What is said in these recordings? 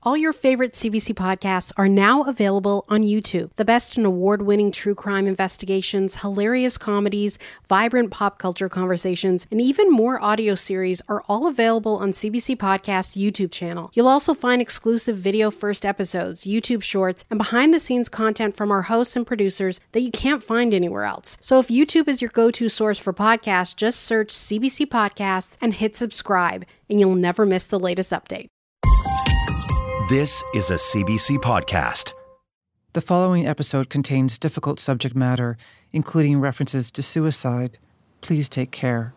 All your favorite CBC podcasts are now available on YouTube. The best in award-winning true crime investigations, hilarious comedies, vibrant pop culture conversations, and even more audio series are all available on CBC Podcast's YouTube channel. You'll also find exclusive video-first episodes, YouTube shorts, and behind-the-scenes content from our hosts and producers that you can't find anywhere else. So if YouTube is your go-to source for podcasts, just search CBC Podcasts and hit subscribe, and you'll never miss the latest update. This is a CBC podcast. The following episode contains difficult subject matter, including references to suicide. Please take care.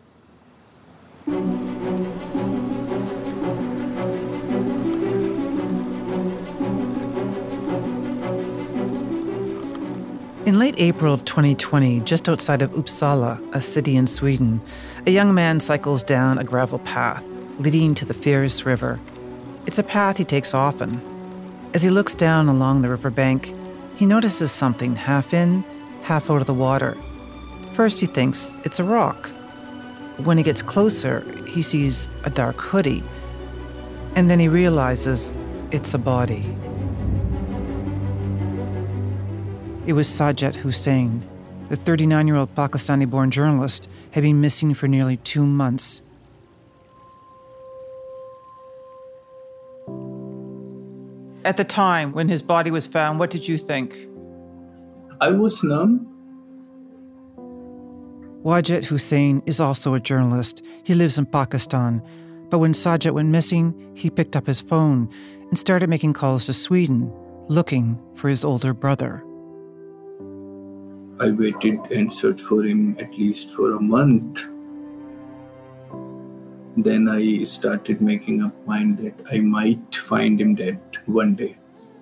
In late April of 2020, just outside of Uppsala, a city in Sweden, a young man cycles down a gravel path leading to the Fierce River. It's a path he takes often. As he looks down along the riverbank, he notices something half in, half out of the water. First he thinks it's a rock. When he gets closer, he sees a dark hoodie. And then he realizes it's a body. It was Sajid Hussain. The 39-year-old Pakistani-born journalist had been missing for nearly 2 months. At the time when his body was found, what did you think? I was numb. Wajid Hussain is also a journalist. He lives in Pakistan. But when Sajid went missing, he picked up his phone and started making calls to Sweden, looking for his older brother. I waited and searched for him at least for a month. Then I started making up mind that I might find him dead one day.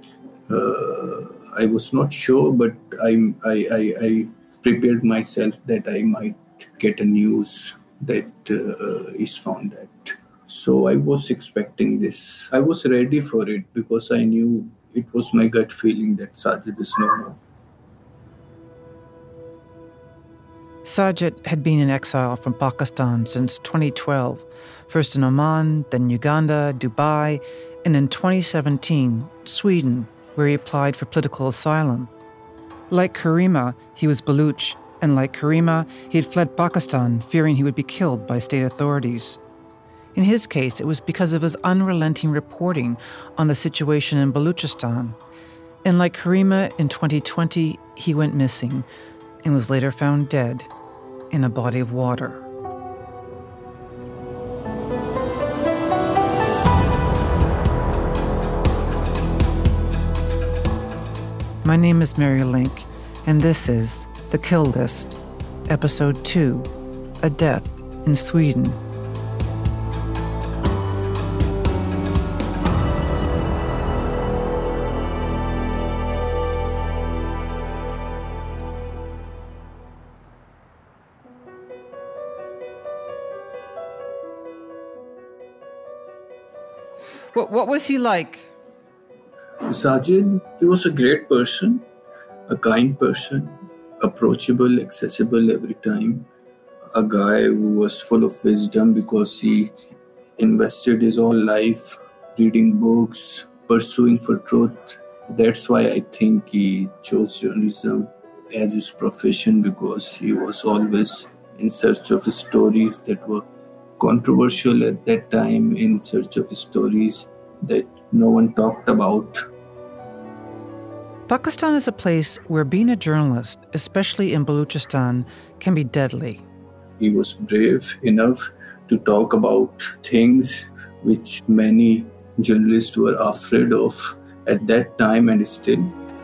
I was not sure, but I prepared myself that I might get a news that he's found dead. So I was expecting this. I was ready for it because I knew it was my gut feeling that Sajid is no more. Sajid had been in exile from Pakistan since 2012, first in Oman, then Uganda, Dubai, and in 2017, Sweden, where he applied for political asylum. Like Karima, he was Baluch, and like Karima, he had fled Pakistan, fearing he would be killed by state authorities. In his case, it was because of his unrelenting reporting on the situation in Baluchistan. And like Karima, in 2020, he went missing and was later found dead in a body of water. My name is Mary Link, and this is The Kill List, Episode 2, A Death in Sweden. What was he like? Sajid, he was a great person, a kind person, approachable, accessible every time. A guy who was full of wisdom because he invested his whole life reading books, pursuing for truth. That's why I think he chose journalism as his profession, because he was always in search of stories that were controversial at that time, in search of stories that no one talked about. Pakistan is a place where being a journalist, especially in Baluchistan, can be deadly. He was brave enough to talk about things which many journalists were afraid of at that time and still.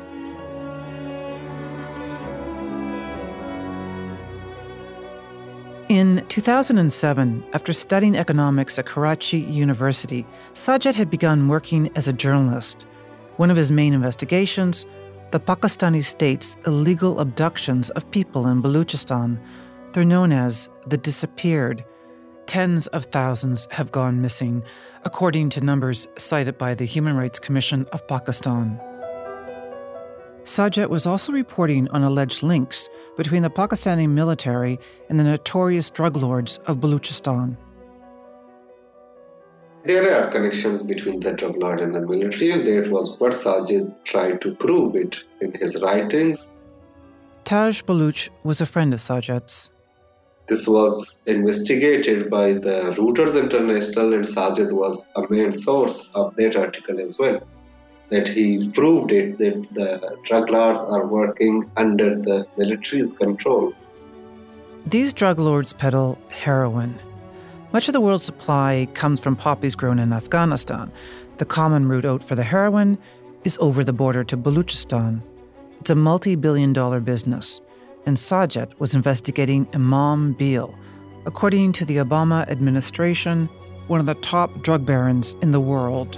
In 2007, after studying economics at Karachi University, Sajid had begun working as a journalist. One of his main investigations, the Pakistani state's illegal abductions of people in Baluchistan. They're known as the disappeared. Tens of thousands have gone missing, according to numbers cited by the Human Rights Commission of Pakistan. Sajid was also reporting on alleged links between the Pakistani military and the notorious drug lords of Baluchistan. There are connections between the drug lord and the military. That was what Sajid tried to prove it in his writings. Taj Baluch was a friend of Sajid's. This was investigated by the Reuters International, and Sajid was a main source of that article as well. That he proved it, that the drug lords are working under the military's control. These drug lords peddle heroin. Much of the world's supply comes from poppies grown in Afghanistan. The common route out for the heroin is over the border to Baluchistan. It's a multi-billion-dollar business, and Sajid was investigating Imam Beal, according to the Obama administration, one of the top drug barons in the world.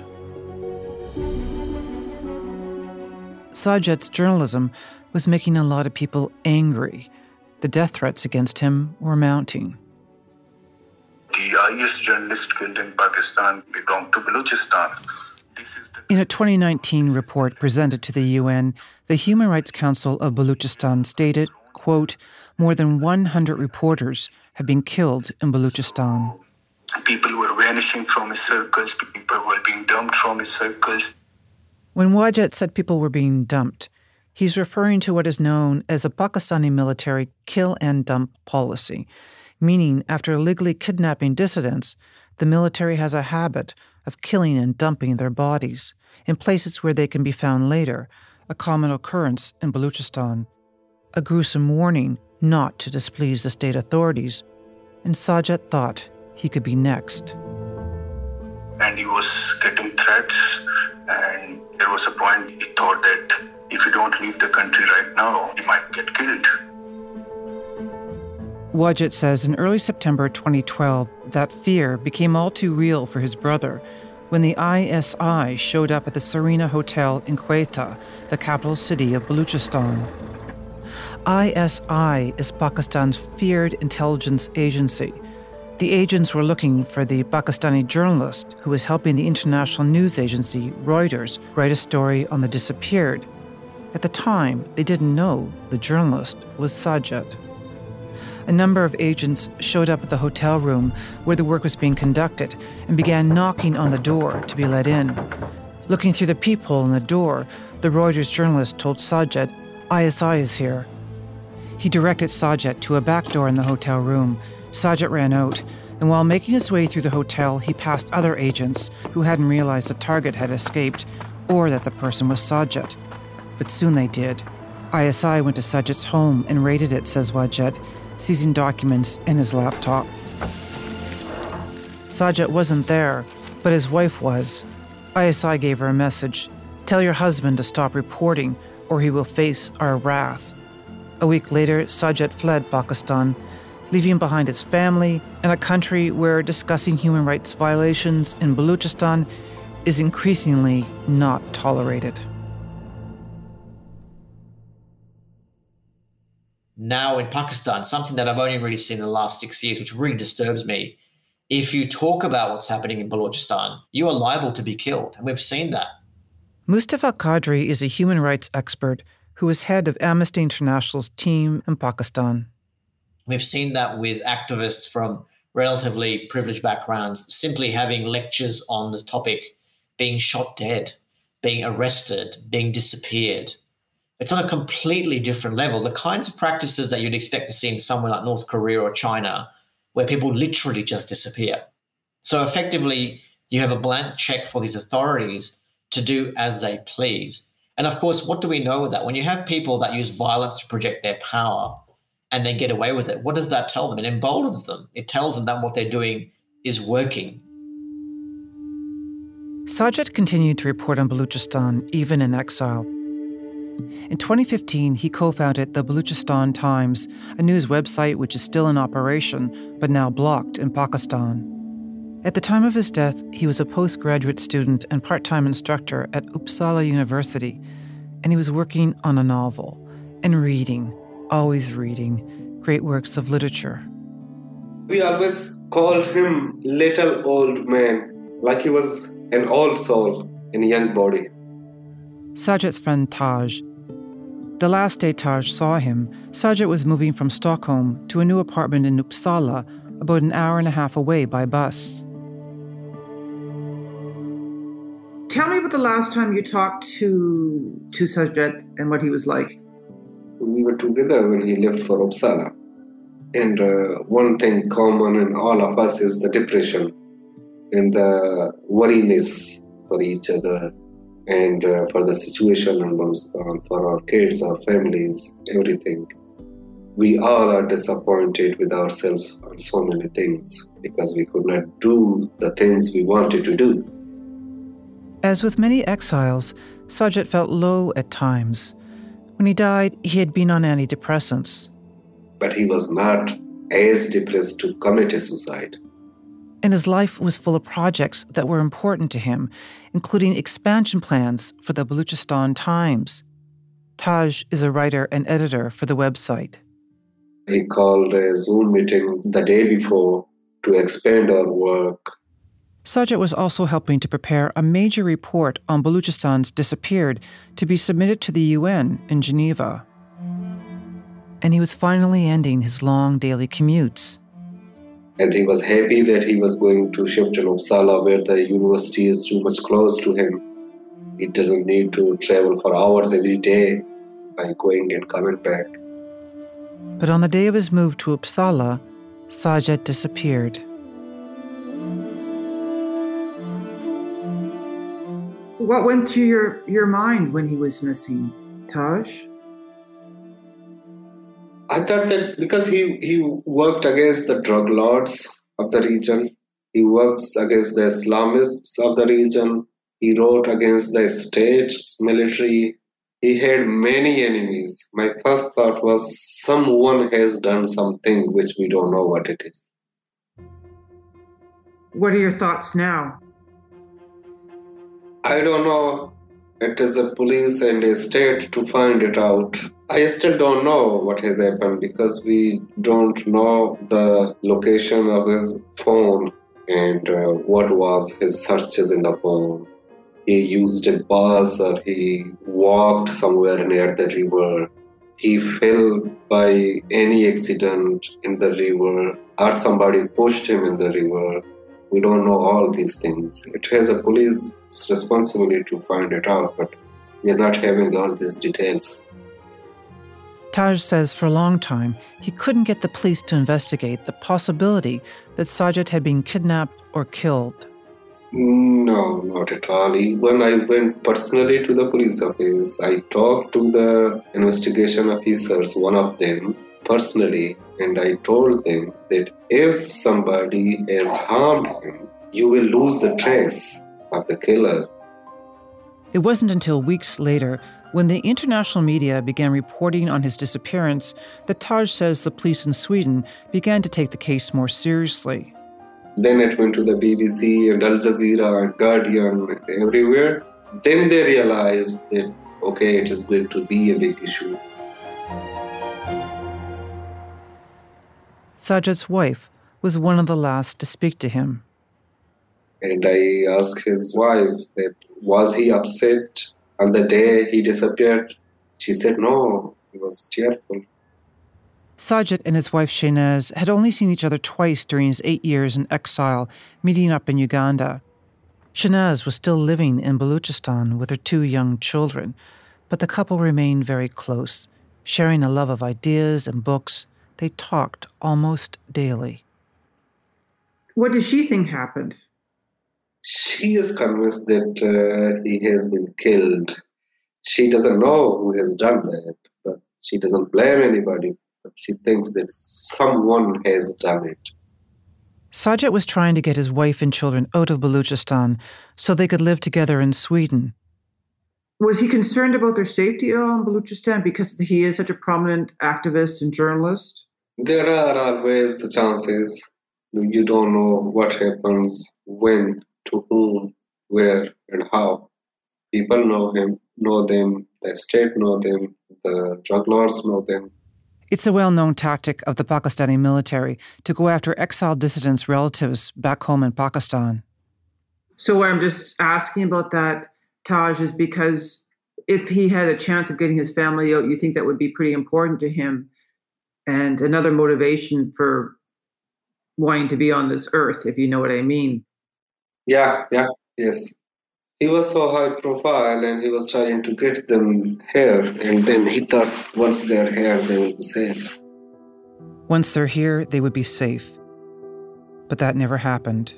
Sajid's journalism was making a lot of people angry. The death threats against him were mounting. The highest journalist killed in Pakistan belonged to Baluchistan. In a 2019 report presented to the UN, the Human Rights Council of Baluchistan stated, quote, more than 100 reporters have been killed in Baluchistan. People were vanishing from his circles. People were being dumped from his circles. When Wajid said people were being dumped, he's referring to what is known as the Pakistani military kill and dump policy, meaning after illegally kidnapping dissidents, the military has a habit of killing and dumping their bodies in places where they can be found later, a common occurrence in Baluchistan. A gruesome warning not to displease the state authorities, and Sajid thought he could be next. And he was getting threats, and there was a point he thought that if you don't leave the country right now, he might get killed. Wajid says in early September 2012, that fear became all too real for his brother when the ISI showed up at the Serena Hotel in Quetta, the capital city of Baluchistan. ISI is Pakistan's feared intelligence agency. The agents were looking for the Pakistani journalist who was helping the international news agency Reuters write a story on the disappeared. At the time, they didn't know the journalist was Sajid. A number of agents showed up at the hotel room where the work was being conducted and began knocking on the door to be let in. Looking through the peephole in the door, the Reuters journalist told Sajid, ISI is here. He directed Sajid to a back door in the hotel room. Sajid ran out, and while making his way through the hotel, he passed other agents who hadn't realized the target had escaped or that the person was Sajid. But soon they did. ISI went to Sajid's home and raided it, says Wajid, seizing documents and his laptop. Sajid wasn't there, but his wife was. ISI gave her a message. Tell your husband to stop reporting or he will face our wrath. A week later, Sajid fled Pakistan, leaving behind his family and a country where discussing human rights violations in Baluchistan is increasingly not tolerated. Now in Pakistan, something that I've only really seen in the last 6 years, which really disturbs me, if you talk about what's happening in Balochistan, you are liable to be killed. And we've seen that. Mustafa Qadri is a human rights expert who is head of Amnesty International's team in Pakistan. We've seen that with activists from relatively privileged backgrounds simply having lectures on the topic, being shot dead, being arrested, being disappeared. It's on a completely different level. The kinds of practices that you'd expect to see in somewhere like North Korea or China, where people literally just disappear. So effectively, you have a blank check for these authorities to do as they please. And of course, what do we know with that? When you have people that use violence to project their power and then get away with it, what does that tell them? It emboldens them. It tells them that what they're doing is working. Sajid continued to report on Baluchistan even in exile. In 2015, he co-founded the Baluchistan Times, a news website which is still in operation but now blocked in Pakistan. At the time of his death, he was a postgraduate student and part-time instructor at Uppsala University, and he was working on a novel and reading, always reading, great works of literature. We always called him little old man, like he was an old soul in a young body. Sajid's friend Taj. The last day Taj saw him, Sajid was moving from Stockholm to a new apartment in Uppsala, about an hour and a half away by bus. Tell me about the last time you talked to Sajjad and what he was like. We were together when he left for Uppsala. And one thing common in all of us is the depression and the worriness for each other and for the situation in Balochistan, for our kids, our families, everything. We all are disappointed with ourselves on so many things because we could not do the things we wanted to do. As with many exiles, Sajjad felt low at times. When he died, he had been on antidepressants. But he was not as depressed to commit a suicide. And his life was full of projects that were important to him, including expansion plans for the Balochistan Times. Taj is a writer and editor for the website. He called a Zoom meeting the day before to expand our work. Sajjad was also helping to prepare a major report on Balochistan's disappeared to be submitted to the UN in Geneva. And he was finally ending his long daily commutes. And he was happy that he was going to shift in Uppsala, where the university is too much close to him. He doesn't need to travel for hours every day by going and coming back. But on the day of his move to Uppsala, Sajjad disappeared. What went through your mind when he was missing, Taj? I thought that because he worked against the drug lords of the region, he works against the Islamists of the region, he wrote against the state's military, he had many enemies. My first thought was someone has done something which we don't know what it is. What are your thoughts now? I don't know. It is the police and the state to find it out. I still don't know what has happened because we don't know the location of his phone and what was his searches in the phone. He used a bus or he walked somewhere near the river. He fell by any accident in the river or somebody pushed him in the river. We don't know all these things. It has a police responsibility to find it out, but we are not having all these details. Taj says for a long time, he couldn't get the police to investigate the possibility that Sajjad had been kidnapped or killed. No, not at all. When I went personally to the police office, I talked to the investigation officers, one of them, personally, and I told them that if somebody has harmed him, you will lose the trace of the killer. It wasn't until weeks later, when the international media began reporting on his disappearance, that Taj says the police in Sweden began to take the case more seriously. Then it went to the BBC and Al Jazeera and Guardian, everywhere. Then they realized that, okay, it is going to be a big issue. Sajjad's wife was one of the last to speak to him. And I asked his wife that was he upset on the day he disappeared. She said no, he was cheerful. Sajjad and his wife Shahnaz had only seen each other twice during his 8 years in exile, meeting up in Uganda. Shahnaz was still living in Balochistan with her 2 young children, but the couple remained very close, sharing a love of ideas and books. They talked almost daily. What does she think happened? She is convinced that he has been killed. She doesn't know who has done that, but she doesn't blame anybody. But she thinks that someone has done it. Sajjad was trying to get his wife and children out of Balochistan so they could live together in Sweden. Was he concerned about their safety at all in Balochistan because he is such a prominent activist and journalist? There are always the chances. You don't know what happens, when, to whom, where, and how. People know him, know them, the state know them, the drug lords know them. It's a well-known tactic of the Pakistani military to go after exiled dissidents' relatives back home in Pakistan. So what I'm just asking about that, Taj, is because if he had a chance of getting his family out, you think that would be pretty important to him and another motivation for wanting to be on this earth, if you know what I mean. Yeah, yes. He was so high profile and he was trying to get them here. And then he thought once they're here, they will be safe. Once they're here, they would be safe. But that never happened.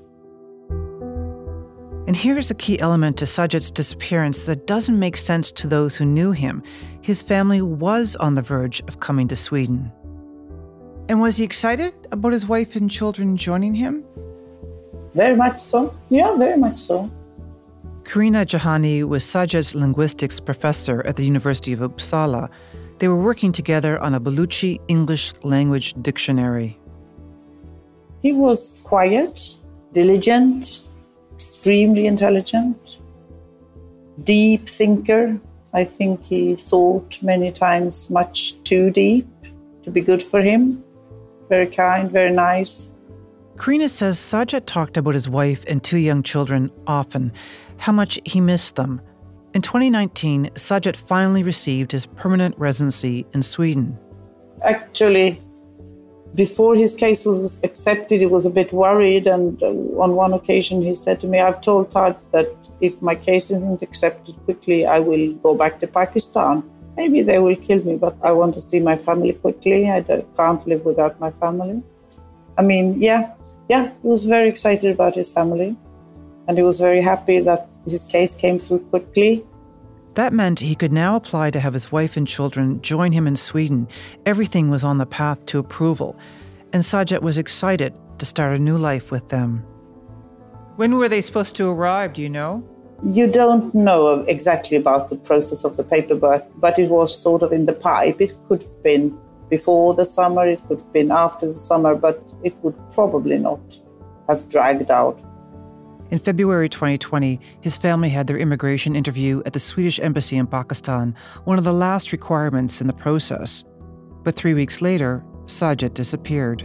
And here's a key element to Sajid's disappearance that doesn't make sense to those who knew him. His family was on the verge of coming to Sweden. And was he excited about his wife and children joining him? Very much so. Yeah, very much so. Karina Jahani was Sajid's linguistics professor at the University of Uppsala. They were working together on a Baluchi English language dictionary. He was quiet, diligent, extremely intelligent, deep thinker. I think he thought many times much too deep to be good for him. Very kind, very nice. Karina says Sajid talked about his wife and 2 young children often, how much he missed them. In 2019, Sajid finally received his permanent residency in Sweden. Actually, before his case was accepted, he was a bit worried, and on one occasion he said to me, I've told Taj that if my case isn't accepted quickly, I will go back to Pakistan. Maybe they will kill me, but I want to see my family quickly. I can't live without my family. I mean, yeah, he was very excited about his family, and he was very happy that his case came through quickly. That meant he could now apply to have his wife and children join him in Sweden. Everything was on the path to approval, and Sajid was excited to start a new life with them. When were they supposed to arrive, do you know? You don't know exactly about the process of the paperwork, but it was sort of in the pipe. It could have been before the summer, it could have been after the summer, but it would probably not have dragged out. In February 2020, his family had their immigration interview at the Swedish embassy in Pakistan, one of the last requirements in the process. But 3 weeks later, Sajid disappeared.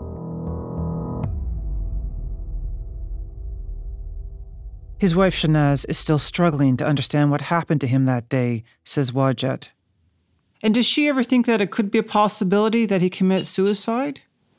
His wife Shanaz is still struggling to understand what happened to him that day, says Wajat. And does she ever think that it could be a possibility that he commit suicide?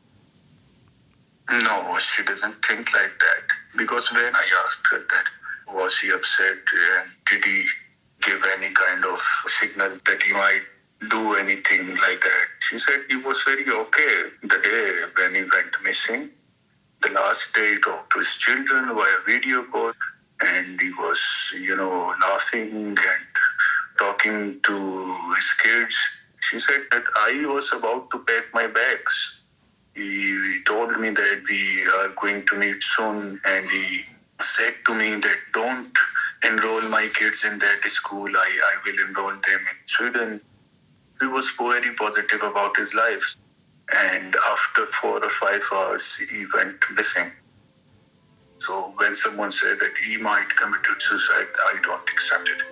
No, she doesn't think like that. Because when I asked her that, was he upset and did he give any kind of signal that he might do anything like that? She said he was very okay the day when he went missing. The last day he talked to his children via video call, and he was, laughing and talking to his kids. She said that I was about to pack my bags. He told me that we are going to meet soon, and he said to me that don't enroll my kids in that school. I will enroll them in Sweden. He was very positive about his life. And after 4 or 5 hours, he went missing. So when someone said that he might commit suicide, I don't accept it.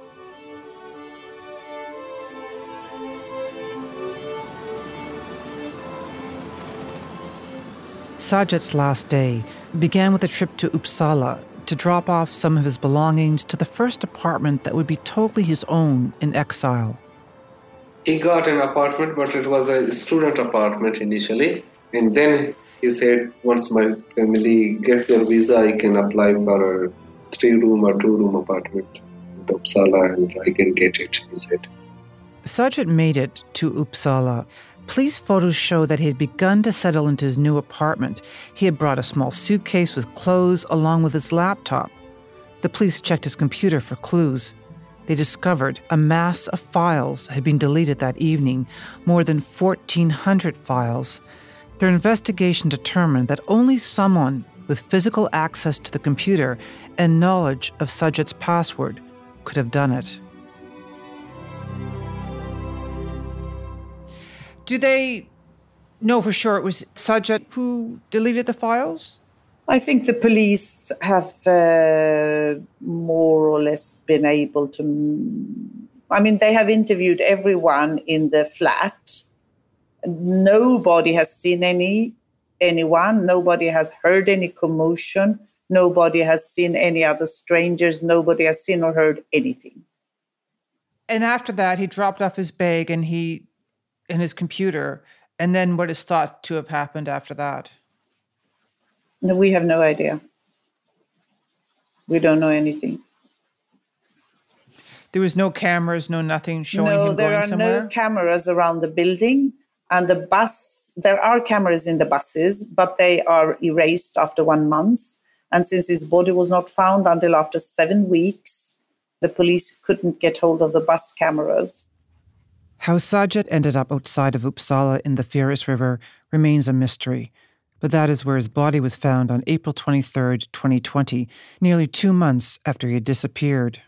Sajid's last day began with a trip to Uppsala to drop off some of his belongings to the first apartment that would be totally his own in exile. He got an apartment, but it was a student apartment initially. And then he said, once my family get their visa, I can apply for a 3-room or 2-room apartment in Uppsala and I can get it, he said. Sajid made it to Uppsala. Police photos show that he had begun to settle into his new apartment. He had brought a small suitcase with clothes along with his laptop. The police checked his computer for clues. They discovered a mass of files had been deleted that evening, more than 1,400 files. Their investigation determined that only someone with physical access to the computer and knowledge of Sajid's password could have done it. Do they know for sure it was Sajid who deleted the files? I think the police have more or less been able to... they have interviewed everyone in the flat. Nobody has seen anyone. Nobody has heard any commotion. Nobody has seen any other strangers. Nobody has seen or heard anything. And after that, he dropped off his bag and his computer. And then what is thought to have happened after that? No, we have no idea. We don't know anything. There was no cameras, no nothing showing him going somewhere? No, there are no cameras around the building. And the bus, there are cameras in the buses, but they are erased after 1 month. And since his body was not found until after 7 weeks, the police couldn't get hold of the bus cameras. How Sajid ended up outside of Uppsala in the Fieris River remains a mystery. But that is where his body was found on April 23rd, 2020, nearly 2 months after he had disappeared.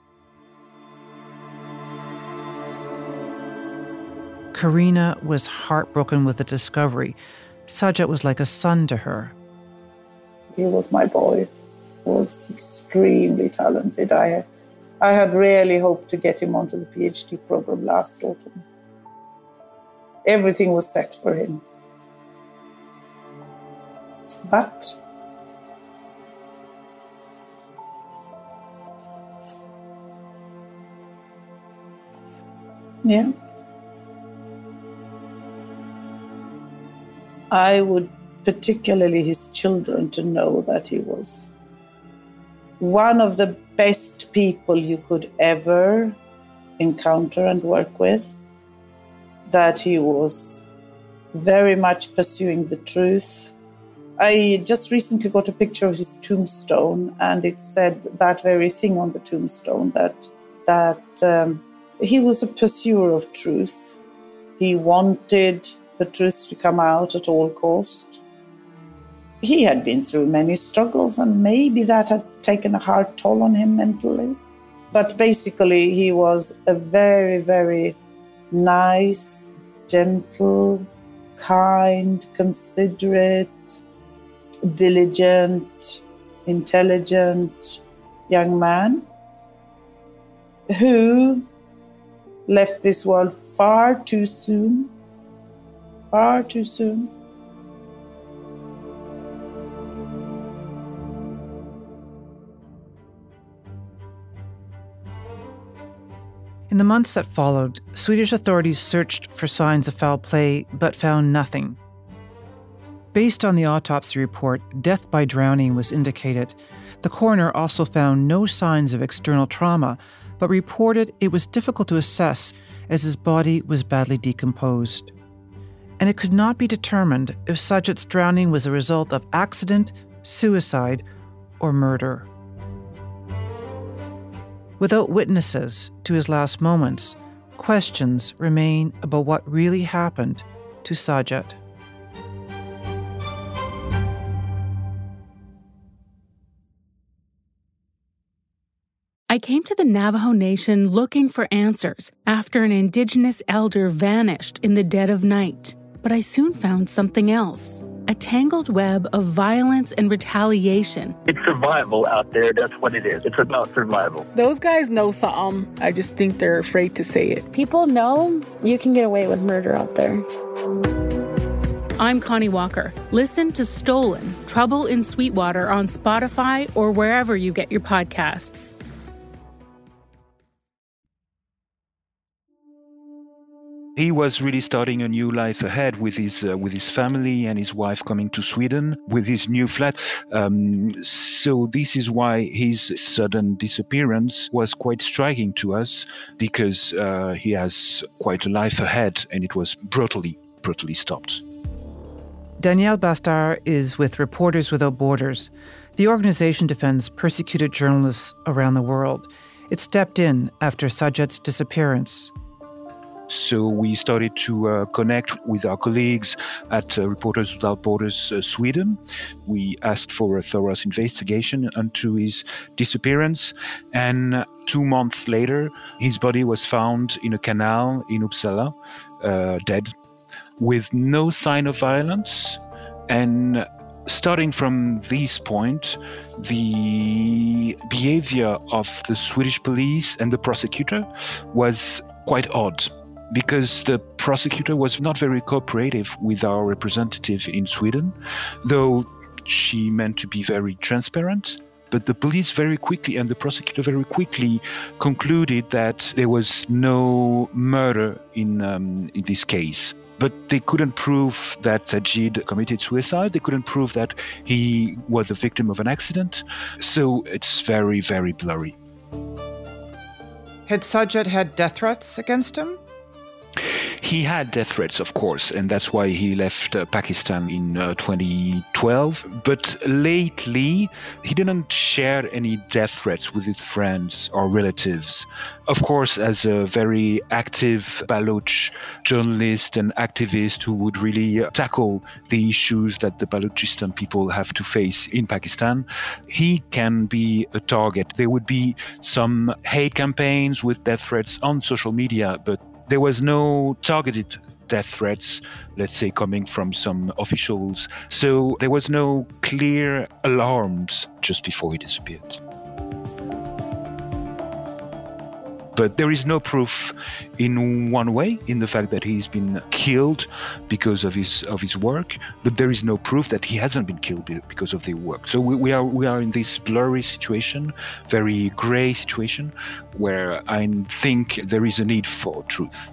Karina was heartbroken with the discovery. Sajid was like a son to her. He was my boy. He was extremely talented. I had really hoped to get him onto the PhD program last autumn. Everything was set for him. But yeah, I would particularly his children to know that he was one of the best people you could ever encounter and work with, that he was very much pursuing the truth. I just recently got a picture of his tombstone, and it said that very thing on the tombstone, that he was a pursuer of truth. He wanted the truth to come out at all cost. He had been through many struggles, and maybe that had taken a hard toll on him mentally. But basically, he was a very, very nice, gentle, kind, considerate, diligent, intelligent young man who left this world far too soon. Far too soon. In the months that followed, Swedish authorities searched for signs of foul play but found nothing. Based on the autopsy report, death by drowning was indicated. The coroner also found no signs of external trauma, but reported it was difficult to assess as his body was badly decomposed. And it could not be determined if Sajid's drowning was a result of accident, suicide, or murder. Without witnesses to his last moments, questions remain about what really happened to Sajid. I came to the Navajo Nation looking for answers after an indigenous elder vanished in the dead of night. But I soon found something else. A tangled web of violence and retaliation. It's survival out there. That's what it is. It's about survival. Those guys know something. I just think they're afraid to say it. People know you can get away with murder out there. I'm Connie Walker. Listen to Stolen, Trouble in Sweetwater on Spotify or wherever you get your podcasts. He was really starting a new life ahead with his family and his wife coming to Sweden with his new flat. So this is why his sudden disappearance was quite striking to us, because he has quite a life ahead and it was brutally stopped. Danielle Bastar is with Reporters Without Borders. The organization defends persecuted journalists around the world. It stepped in after Sajid's disappearance. So we started to connect with our colleagues at Reporters Without Borders Sweden. We asked for a thorough investigation into his disappearance, and 2 months later, his body was found in a canal in Uppsala, dead, with no sign of violence. And starting from this point, the behavior of the Swedish police and the prosecutor was quite odd, because the prosecutor was not very cooperative with our representative in Sweden, though she meant to be very transparent. But the police very quickly and the prosecutor very quickly concluded that there was no murder in this case. But they couldn't prove that Sajid committed suicide. They couldn't prove that he was the victim of an accident. So it's very, very blurry. Had Sajid had death threats against him? He had death threats, of course, and that's why he left Pakistan in 2012. But lately, he didn't share any death threats with his friends or relatives. Of course, as a very active Baloch journalist and activist who would really tackle the issues that the Balochistan people have to face in Pakistan, he can be a target. There would be some hate campaigns with death threats on social media, but there was no targeted death threats, let's say, coming from some officials. So there was no clear alarms just before he disappeared. But there is no proof in one way, in the fact that he's been killed because of his work, but there is no proof that he hasn't been killed because of their work. So we are in this blurry situation, very grey situation, where I think there is a need for truth.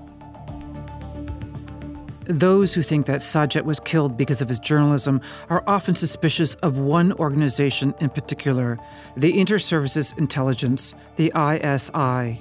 Those who think that Sajid was killed because of his journalism are often suspicious of one organization in particular, the Inter-Services Intelligence, the ISI.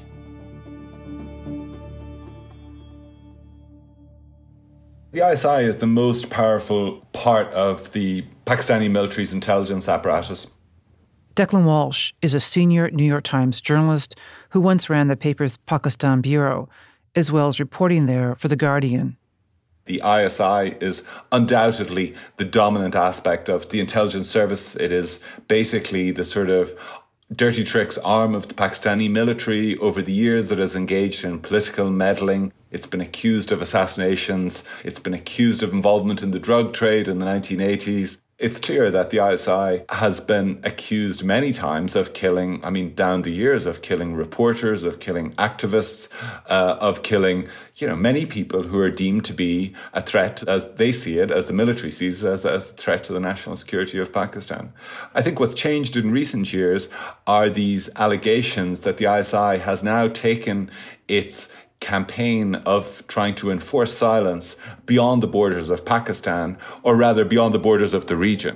The ISI is the most powerful part of the Pakistani military's intelligence apparatus. Declan Walsh is a senior New York Times journalist who once ran the paper's Pakistan Bureau, as well as reporting there for The Guardian. The ISI is undoubtedly the dominant aspect of the intelligence service. It is basically the sort of dirty tricks arm of the Pakistani military. Over the years, it has engaged in political meddling. It's been accused of assassinations. It's been accused of involvement in the drug trade in the 1980s. It's clear that the ISI has been accused many times of killing, down the years, of killing reporters, of killing activists, of killing, many people who are deemed to be a threat, as they see it, as the military sees it, as a threat to the national security of Pakistan. I think what's changed in recent years are these allegations that the ISI has now taken its campaign of trying to enforce silence beyond the borders of Pakistan, or rather beyond the borders of the region.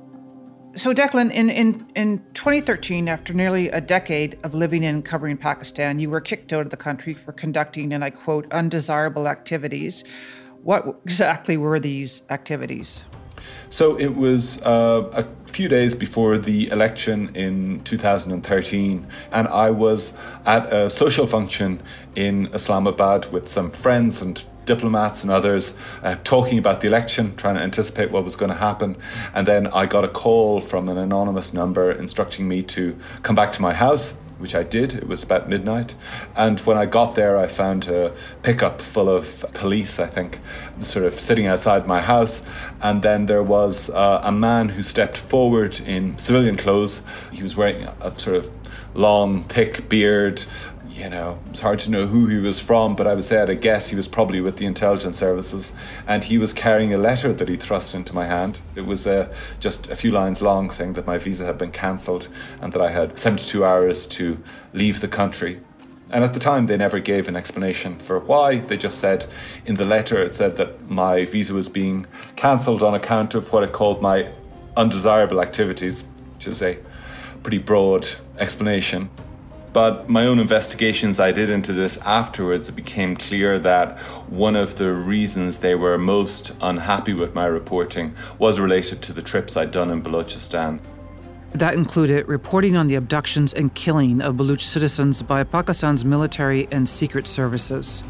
So Declan, in 2013, after nearly a decade of living and covering Pakistan, you were kicked out of the country for conducting, and I quote, undesirable activities. What exactly were these activities? So it was a few days before the election in 2013, and I was at a social function in Islamabad with some friends and diplomats and others, talking about the election, trying to anticipate what was going to happen. And then I got a call from an anonymous number instructing me to come back to my house, which I did. It was about midnight. And when I got there, I found a pickup full of police, I think, sort of sitting outside my house. And then there was a man who stepped forward in civilian clothes. He was wearing a sort of long, thick beard. It's hard to know who he was from, but I would say at a guess he was probably with the intelligence services. And he was carrying a letter that he thrust into my hand. It was just a few lines long, saying that my visa had been cancelled and that I had 72 hours to leave the country. And at the time, they never gave an explanation for why. They just said in the letter, it said that my visa was being cancelled on account of what it called my undesirable activities, which is a pretty broad explanation. But my own investigations I did into this afterwards, it became clear that one of the reasons they were most unhappy with my reporting was related to the trips I'd done in Balochistan. That included reporting on the abductions and killing of Baloch citizens by Pakistan's military and secret services.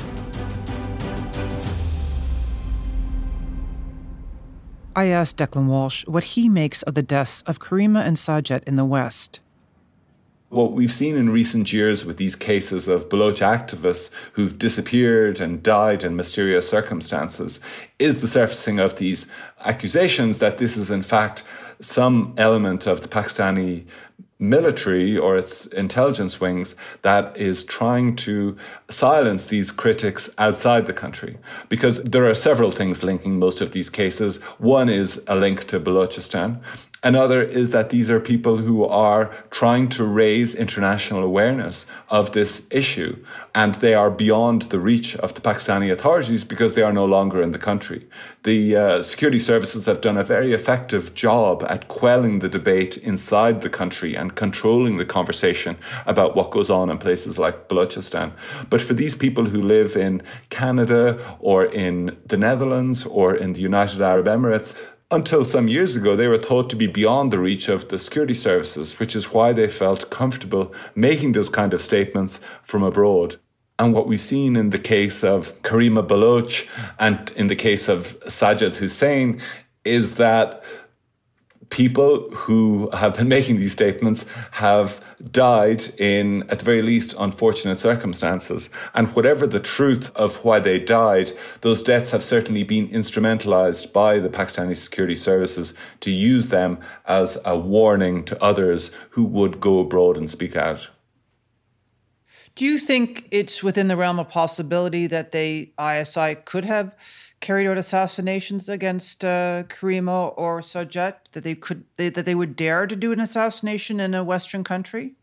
I asked Declan Walsh what he makes of the deaths of Karima and Sajid in the West. What we've seen in recent years with these cases of Baloch activists who've disappeared and died in mysterious circumstances is the surfacing of these accusations that this is in fact some element of the Pakistani military or its intelligence wings that is trying to silence these critics outside the country. Because there are several things linking most of these cases. One is a link to Balochistan. Another is that these are people who are trying to raise international awareness of this issue, and they are beyond the reach of the Pakistani authorities because they are no longer in the country. The security services have done a very effective job at quelling the debate inside the country and controlling the conversation about what goes on in places like Balochistan. But for these people who live in Canada or in the Netherlands or in the United Arab Emirates, until some years ago, they were thought to be beyond the reach of the security services, which is why they felt comfortable making those kind of statements from abroad. And what we've seen in the case of Karima Baloch and in the case of Sajid Hussain is that people who have been making these statements have died in, at the very least, unfortunate circumstances. And whatever the truth of why they died, those deaths have certainly been instrumentalized by the Pakistani security services to use them as a warning to others who would go abroad and speak out. Do you think it's within the realm of possibility that ISI could have carried out assassinations against Karima or Sajid, that they would dare to do an assassination in a Western country?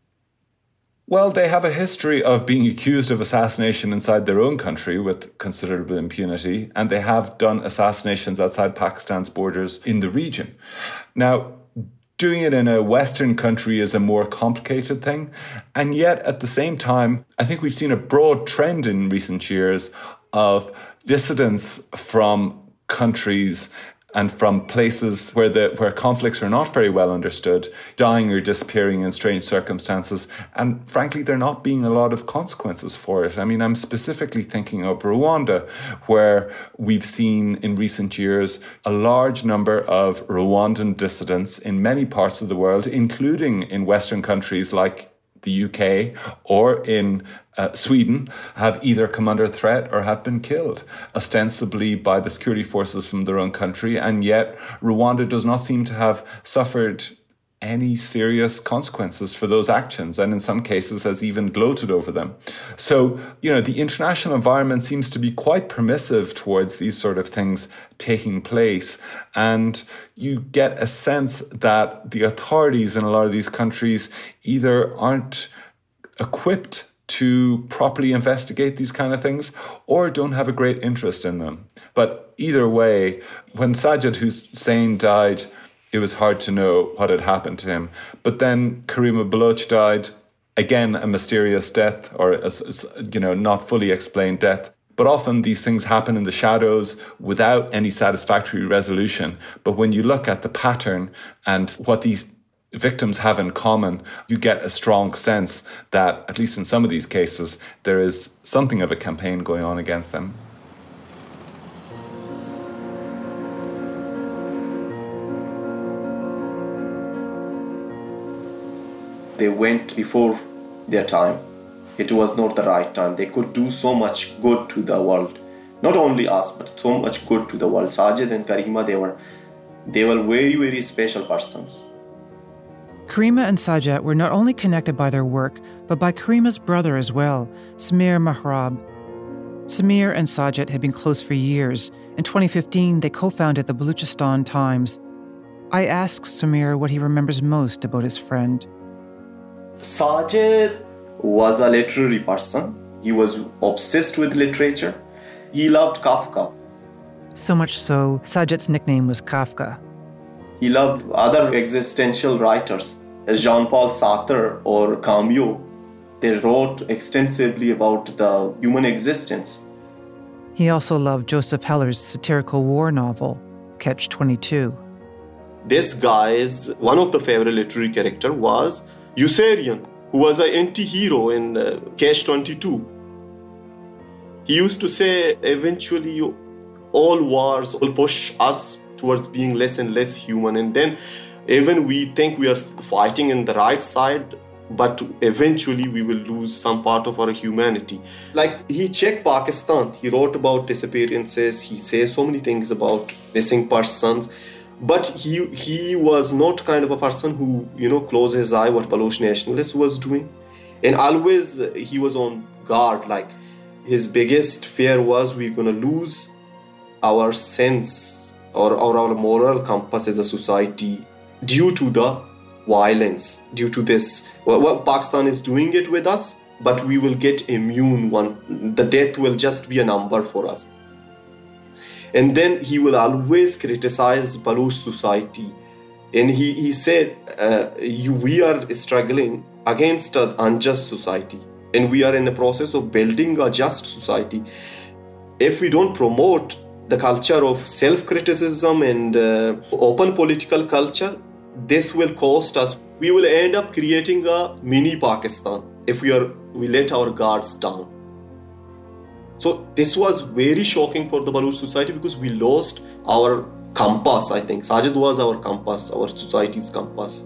Well, they have a history of being accused of assassination inside their own country with considerable impunity, and they have done assassinations outside Pakistan's borders in the region. Now, doing it in a Western country is a more complicated thing. And yet, at the same time, I think we've seen a broad trend in recent years of dissidents from countries and from places where conflicts are not very well understood, dying or disappearing in strange circumstances. And frankly, there not being a lot of consequences for it. I mean, I'm specifically thinking of Rwanda, where we've seen in recent years a large number of Rwandan dissidents in many parts of the world, including in Western countries like the UK or in Sweden, have either come under threat or have been killed, ostensibly by the security forces from their own country. And yet Rwanda does not seem to have suffered any serious consequences for those actions, and in some cases has even gloated over them. So, the international environment seems to be quite permissive towards these sort of things taking place. And you get a sense that the authorities in a lot of these countries either aren't equipped to properly investigate these kind of things or don't have a great interest in them. But either way, when Sajid Hussain died, it was hard to know what had happened to him. But then Karima Baloch died, again, a mysterious death, or not fully explained death. But often these things happen in the shadows without any satisfactory resolution. But when you look at the pattern and what these victims have in common, you get a strong sense that, at least in some of these cases, there is something of a campaign going on against them. They went before their time. It was not the right time. They could do so much good to the world. Not only us, but so much good to the world. Sajid and Karima, they were very, very special persons. Karima and Sajid were not only connected by their work, but by Karima's brother as well, Samir Mahrab. Samir and Sajid had been close for years. In 2015, they co-founded the Balochistan Times. I asked Samir what he remembers most about his friend. Sajid was a literary person. He was obsessed with literature. He loved Kafka. So much so, Sajid's nickname was Kafka. He loved other existential writers, Jean-Paul Sartre or Camus. They wrote extensively about the human existence. He also loved Joseph Heller's satirical war novel, Catch-22. This guy's one of the favorite literary character was Yossarian, who was an anti-hero in Catch-22. He used to say, eventually all wars will push us towards being less and less human, and then even we think we are fighting in the right side, but eventually we will lose some part of our humanity. Like, he checked Pakistan, he wrote about disappearances, he says so many things about missing persons, but he was not kind of a person who, closed his eye what Baloch nationalists was doing. And always he was on guard, like his biggest fear was we're going to lose our sense or our moral compass as a society due to the violence, due to this, what Pakistan is doing it with us, but we will get immune. The death will just be a number for us. And then he will always criticize Baloch society. And he said, we are struggling against an unjust society. And we are in the process of building a just society. If we don't promote the culture of self-criticism and open political culture, this will cost us. We will end up creating a mini Pakistan if we let our guards down. So this was very shocking for the Baloch society because we lost our compass, I think. Sajid was our compass, our society's compass.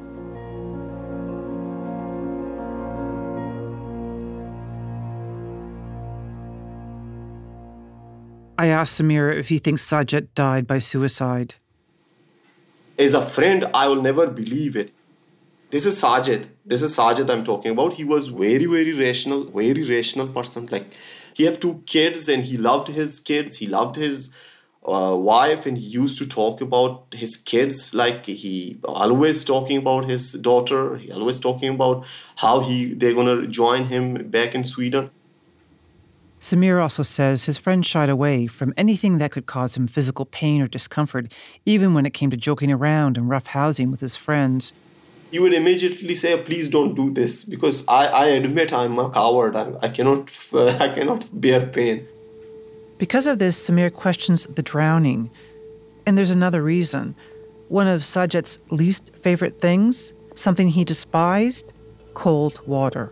I asked Samir if he thinks Sajid died by suicide. As a friend, I will never believe it. This is Sajid. This is Sajid I'm talking about. He was very rational person. Like, he have 2 kids and he loved his kids. He loved his wife, and he used to talk about his kids. Like, he always talking about his daughter. He always talking about how they're gonna join him back in Sweden. Samir also says his friend shied away from anything that could cause him physical pain or discomfort, even when it came to joking around and roughhousing with his friends. He would immediately say, please don't do this, because I admit I'm a coward. I cannot bear pain. Because of this, Samir questions the drowning. And there's another reason. One of Sajid's least favorite things, something he despised, cold water.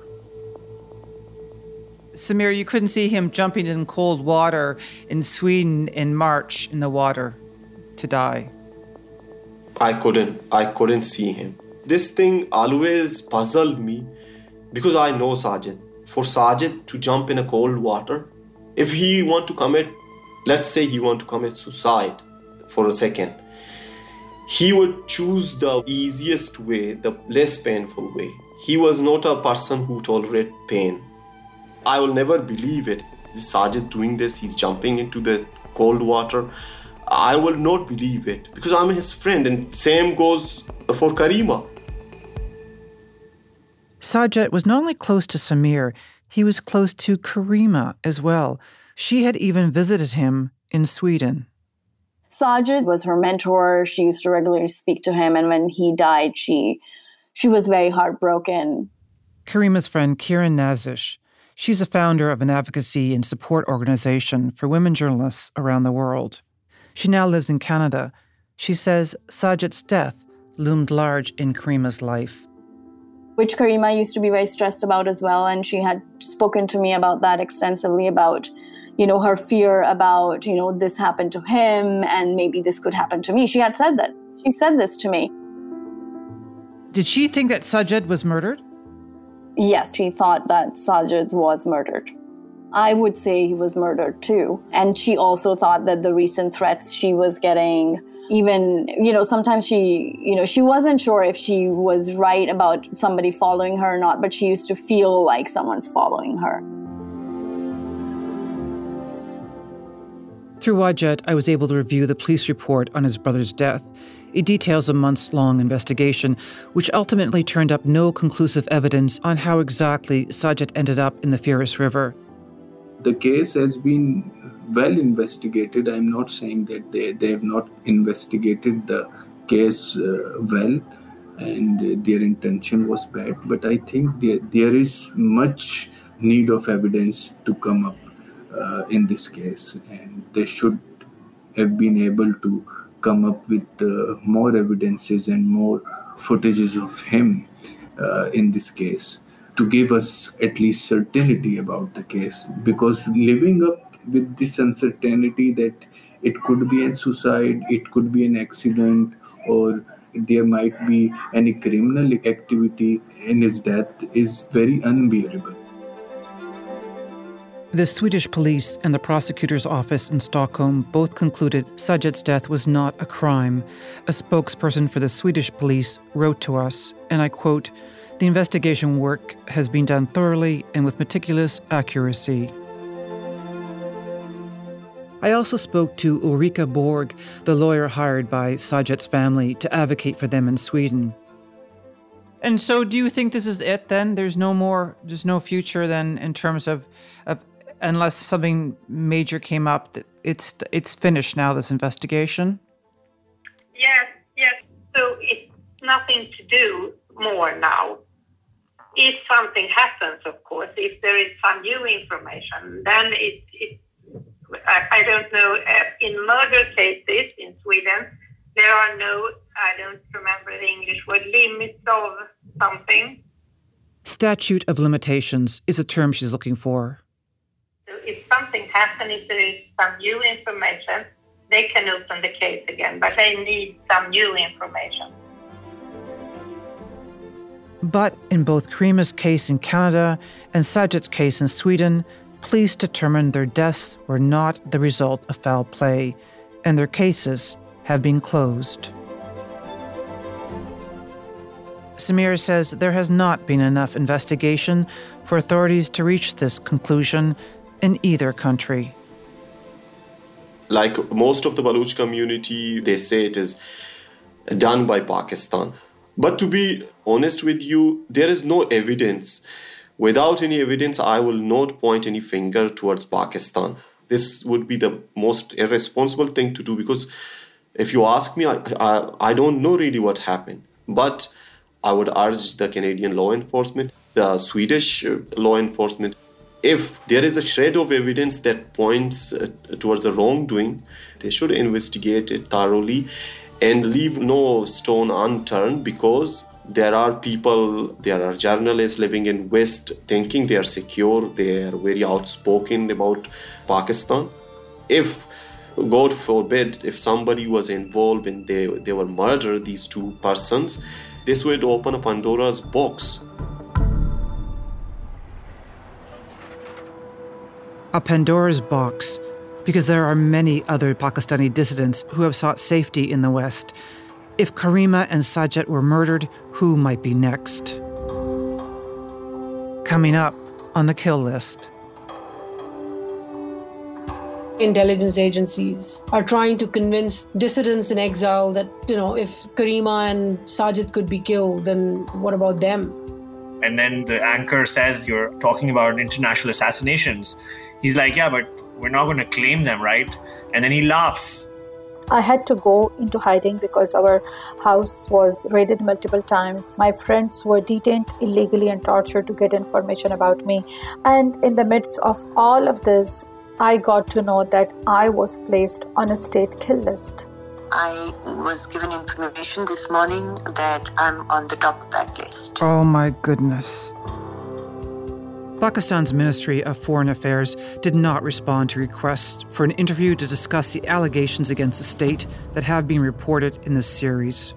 Samir, you couldn't see him jumping in cold water in Sweden in March in the water to die. I couldn't see him. This thing always puzzled me because I know Sajid. For Sajid to jump in a cold water, if he want to commit, let's say he want to commit suicide for a second, he would choose the easiest way, the less painful way. He was not a person who tolerate pain. I will never believe it. Sajid doing this, he's jumping into the cold water. I will not believe it because I'm his friend, and same goes for Karima. Sajid was not only close to Samir, he was close to Karima as well. She had even visited him in Sweden. Sajid was her mentor. She used to regularly speak to him, and when he died, she was very heartbroken. Karima's friend, Kiran Nazish. She's a founder of an advocacy and support organization for women journalists around the world. She now lives in Canada. She says Sajid's death loomed large in Karima's life. Which Karima used to be very stressed about as well, and she had spoken to me about that extensively, about, her fear about, this happened to him and maybe this could happen to me. She had said that. She said this to me. Did she think that Sajid was murdered? Yes, she thought that Sajid was murdered. I would say he was murdered too. And she also thought that the recent threats she was getting, even, sometimes she wasn't sure if she was right about somebody following her or not, but she used to feel like someone's following her. Through Wajid, I was able to review the police report on his brother's death. It details a months-long investigation, which ultimately turned up no conclusive evidence on how exactly Sajid ended up in the Firas River. The case has been well investigated. I'm not saying that they have not investigated the case well and their intention was bad, but I think there is much need of evidence to come up in this case, and they should have been able to come up with more evidences and more footages of him in this case to give us at least certainty about the case, because living up with this uncertainty that it could be a suicide, it could be an accident, or there might be any criminal activity in his death is very unbearable. The Swedish police and the prosecutor's office in Stockholm both concluded Sajid's death was not a crime. A spokesperson for the Swedish police wrote to us, and I quote, "The investigation work has been done thoroughly and with meticulous accuracy." I also spoke to Ulrika Borg, the lawyer hired by Sajid's family to advocate for them in Sweden. And so do you think this is it then? There's no future then in terms of unless something major came up, it's finished now, this investigation? Yes. So it's nothing to do more now. If something happens, of course, if there is some new information, then I don't know, in murder cases in Sweden, there are no, I don't remember the English word, limits of something. Statute of limitations is a term she's looking for. So if something happens, if there is some new information, they can open the case again, but they need some new information. But in both Karima's case in Canada and Sajid's case in Sweden, police determined their deaths were not the result of foul play, and their cases have been closed. Samir says there has not been enough investigation for authorities to reach this conclusion in either country. Like most of the Baloch community, they say it is done by Pakistan. But to be honest with you, there is no evidence. Without any evidence, I will not point any finger towards Pakistan. This would be the most irresponsible thing to do, because if you ask me, I don't know really what happened. But I would urge the Canadian law enforcement, the Swedish law enforcement, if there is a shred of evidence that points towards a wrongdoing, they should investigate it thoroughly and leave no stone unturned, because there are people, there are journalists living in West thinking they are secure, they are very outspoken about Pakistan. If, God forbid, if somebody was involved and they were murdered, these two persons, this would open a Pandora's box. A Pandora's box, because there are many other Pakistani dissidents who have sought safety in the West. If Karima and Sajid were murdered, who might be next? Coming up on the kill list. Intelligence agencies are trying to convince dissidents in exile that, if Karima and Sajid could be killed, then what about them? And then the anchor says, you're talking about international assassinations. He's like, yeah, but we're not going to claim them, right? And then he laughs. I had to go into hiding because our house was raided multiple times. My friends were detained illegally and tortured to get information about me. And in the midst of all of this, I got to know that I was placed on a state kill list. I was given information this morning that I'm on the top of that list. Oh my goodness. Pakistan's Ministry of Foreign Affairs did not respond to requests for an interview to discuss the allegations against the state that have been reported in this series.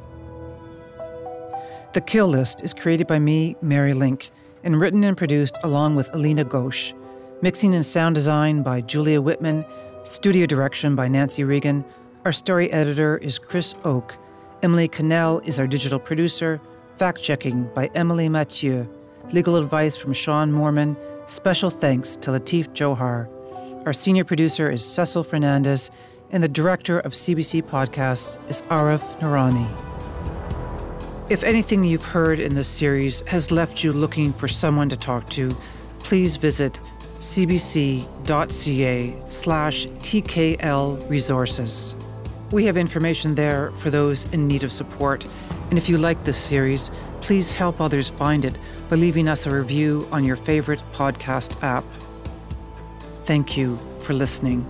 The Kill List is created by me, Mary Link, and written and produced along with Alina Ghosh. Mixing and sound design by Julia Whitman. Studio direction by Nancy Regan. Our story editor is Chris Oak. Emily Cannell is our digital producer. Fact-checking by Emily Mathieu. Legal advice from Sean Moorman. Special thanks to Latif Johar. Our senior producer is Cecil Fernandez, and the director of CBC Podcasts is Arif Noorani. If anything you've heard in this series has left you looking for someone to talk to, please visit cbc.ca/TKL resources. We have information there for those in need of support. And if you like this series, please help others find it by leaving us a review on your favorite podcast app. Thank you for listening.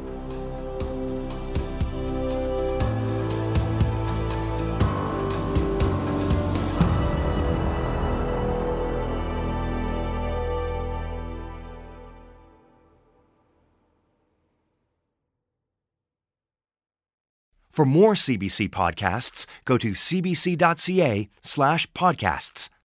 For more CBC podcasts, go to cbc.ca/podcasts.